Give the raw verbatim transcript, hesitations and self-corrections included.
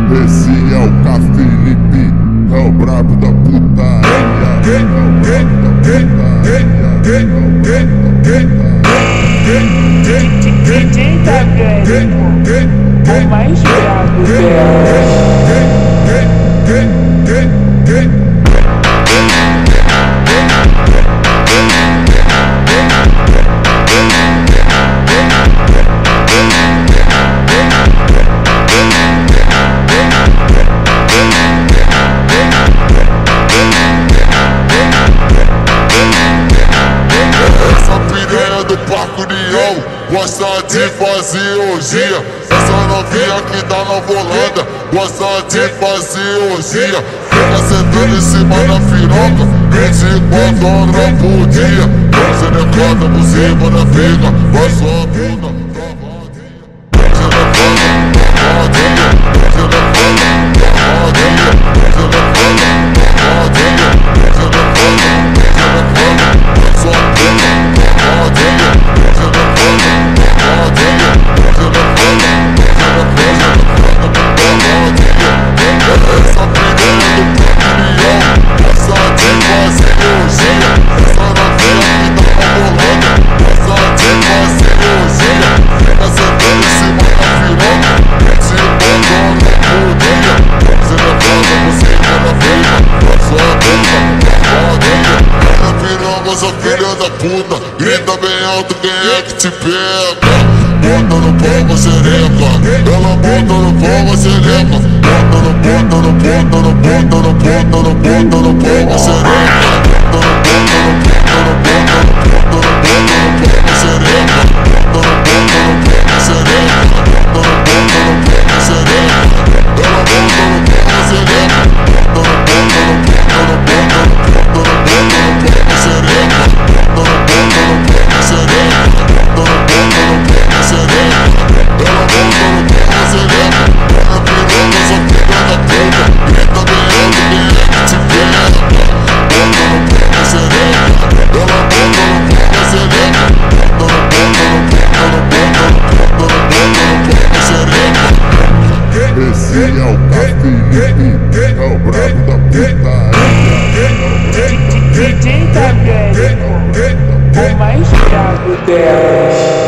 Esse é o K Felipe, é o brabo da putaria. É o brabo da putaria. D J Taviani, o mais brabo dela. Gosta de fazer orgia. Essa novinha que tá na volanda gosta de fazer orgia. Fica sentando em cima da piroca vinte e quatro horas por dia. Você decota por cima da figa, vai sua bunda pra vadia. Você decota pra vadia. Você decota pra vadia. Você decota pra vadia. Você decota, você decota, vai sua bunda pra vadia. Você decota. Filha da puta, grita bem alto quem é que te pega. Bota no pau você xereca, ela bota no pau você xereca. Bota no, bota no, bota no, bota no, bota no, bota no pau você xereca. Bota no, bota no, bota no, bota no, bota no, bota no pau você xereca. Bota no, bota no, bota você xereca. Bota no, bota no, bota você xereca. Ela bota no pau você xereca. Bota no, bota no, bota no, bota no, bota no, bota no pau você xereca. Esse é o K Felipe, é o brabo da putaria. D J Taviani, o mais brabo dela.